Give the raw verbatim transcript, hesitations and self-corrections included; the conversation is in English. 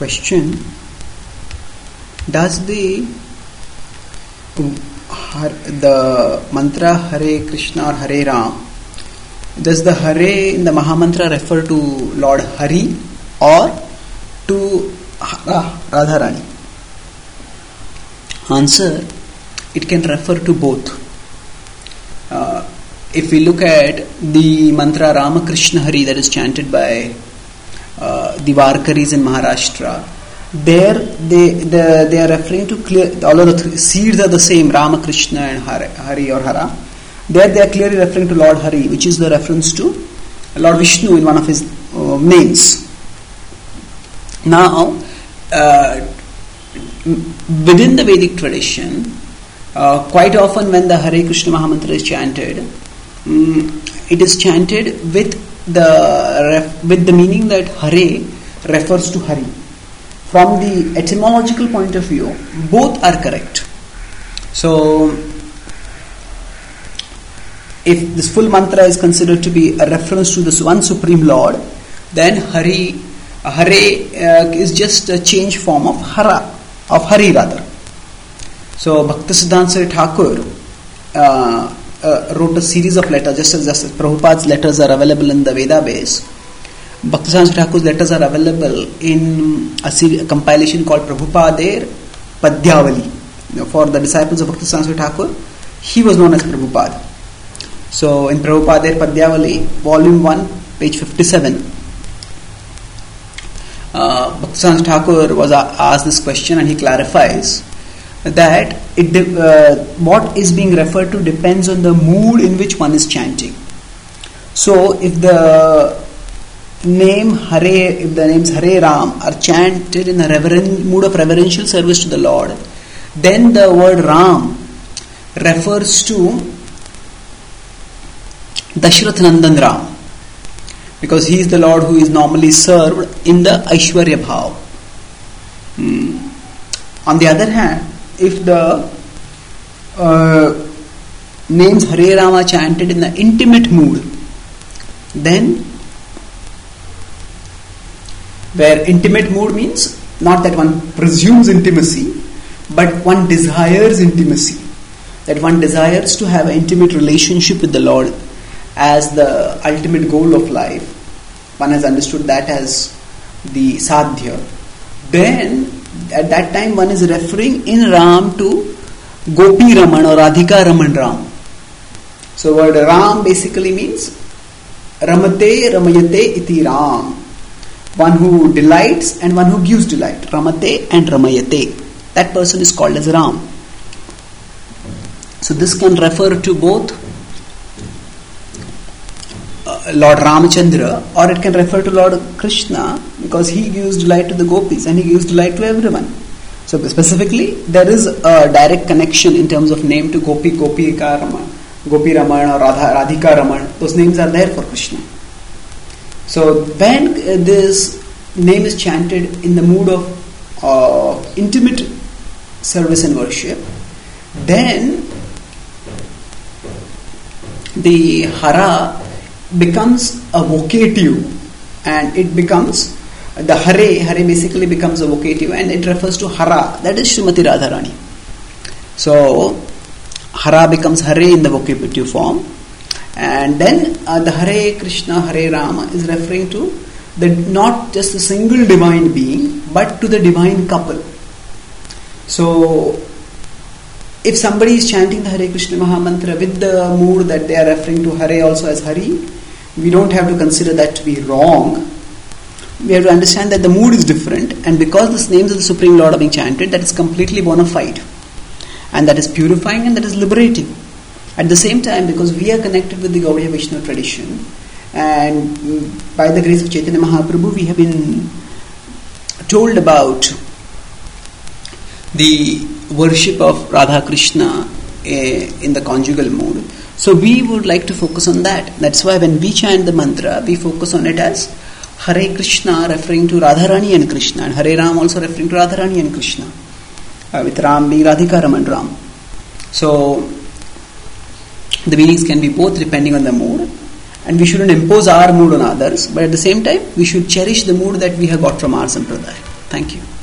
question: does the the mantra Hare Krishna or Hare Ram, does the Hare in the Mahamantra refer to Lord Hari or to Radharani? Answer: it can refer to both. Uh, if we look at the mantra Ramakrishna Hari that is chanted by uh, the Varkaris in Maharashtra, there they the, they are referring to clear, although the th- seeds are the same, Ramakrishna and Hare, Hari or Hara, there they are clearly referring to Lord Hari, which is the reference to Lord Vishnu in one of his uh, names. Now, uh, within the Vedic tradition, uh, quite often when the Hare Krishna Mahamantra is chanted, um, it is chanted with the ref, with the meaning that Hare refers to Hari. From the etymological point of view, both are correct. So, if this full mantra is considered to be a reference to this one Supreme Lord, then Hari, uh, Hare uh, is just a change form of Hara, of Hari rather. So, Bhaktisiddhanta Saraswati Thakur uh, uh, wrote a series of letters, just as, just as Prabhupada's letters are available in the Veda base. Bhaktisiddhanta Saraswati Thakur's letters are available in a, series, a compilation called Prabhupada Padyavali. You know, for the disciples of Bhaktisiddhanta Saraswati Thakur, he was known as Prabhupada. So, in Prabhupada Padyavali, volume one, page fifty-seven, uh, Bhaktisiddhanta Thakur was asked this question and he clarifies that it uh, what is being referred to depends on the mood in which one is chanting. So, if the name Hare, if the names Hare Ram are chanted in a reveren- mood of reverential service to the Lord, then the word Ram refers to Dashrath Nandan Ram, because he is the Lord who is normally served in the Aishwarya Bhav. Hmm. On the other hand, if the uh, names Hare Ram are chanted in the intimate mood, then where intimate mood means not that one presumes intimacy, but one desires intimacy, that one desires to have an intimate relationship with the Lord as the ultimate goal of life. One has understood that as the sadhya. Then at that time one is referring in Ram to Gopi Raman or Radhika Raman Ram. So word Ram basically means Ramate Ramayate iti Ram, one who delights and one who gives delight. Ramate and Ramayate. That person is called as Ram. So this can refer to both uh, Lord Ramachandra, or it can refer to Lord Krishna, because he gives delight to the gopis and he gives delight to everyone. So specifically, there is a direct connection in terms of name to Gopi, Gopika Raman, Gopi Raman or Radha, Radhika Raman. Those names are there for Krishna. So when uh, this name is chanted in the mood of uh, intimate service and worship, then the Hara becomes a vocative, and it becomes the Hare, Hare basically becomes a vocative, and it refers to Hara, that is Srimati Radharani. So Hara becomes Hare in the vocative form, and then uh, the Hare Krishna, Hare Rama is referring to the not just a single divine being, but to the divine couple. So if somebody is chanting the Hare Krishna Mahamantra with the mood that they are referring to Hare also as Hari, we don't have to consider that to be wrong. We have to understand that the mood is different, and because the names of the Supreme Lord are being chanted, that is completely bona fide, and that is purifying and that is liberating. At the same time, because we are connected with the Gaudiya Vaishnava tradition, and by the grace of Chaitanya Mahaprabhu, we have been told about the worship of Radha Krishna in the conjugal mood. So we would like to focus on that. That's why when we chant the mantra, we focus on it as Hare Krishna referring to Radharani and Krishna, and Hare Ram also referring to Radharani and Krishna, uh, with Ram being Radhika Raman Ram. So the meanings can be both depending on the mood, and we shouldn't impose our mood on others, but at the same time we should cherish the mood that we have got from our sampradaya. Thank you.